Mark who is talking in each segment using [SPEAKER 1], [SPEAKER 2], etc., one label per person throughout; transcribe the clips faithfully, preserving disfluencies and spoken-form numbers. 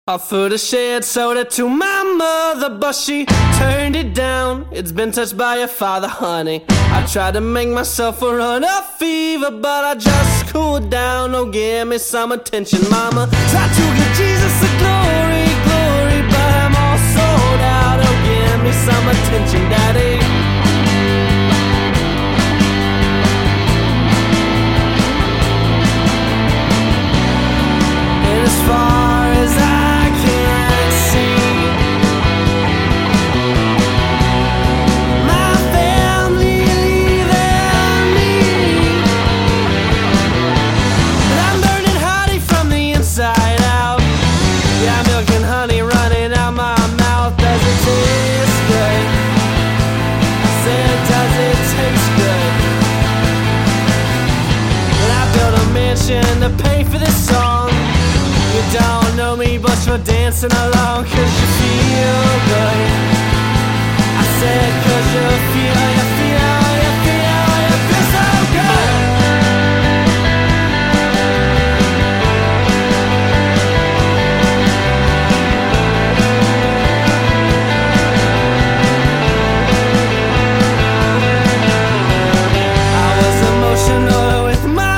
[SPEAKER 1] Offered a shared soda to my mother, but she turned it down. It's been touched by your father, honey. I tried to make myself a run of fever, but I just cooled down. Oh, give me some attention, mama. Try to give Jesus the glory, glory, but I'm all sold out. Oh, give me some attention, daddy. And as far as I to pay for this song. You don't know me, but you're dancing along 'cause you feel good. I said 'cause you feel, you feel, you feel, you feel so good. I was emotional with my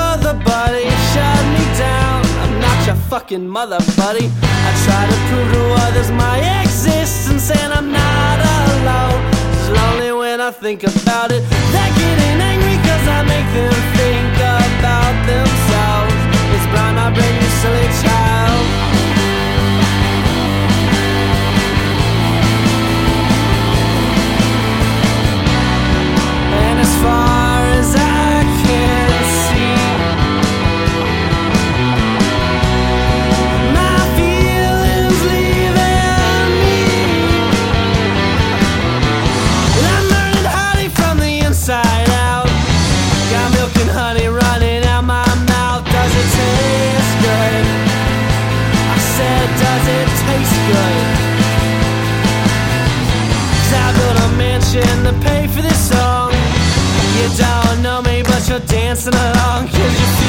[SPEAKER 1] fucking mother, buddy. I try to prove to others my existence, and I'm not alone. It's lonely when I think about it. They're getting angry 'cause I make them think about themselves. It's blind, my brain, you silly child. And as far as I can see, to pay for this song. You don't know me, but you're dancing along 'cause you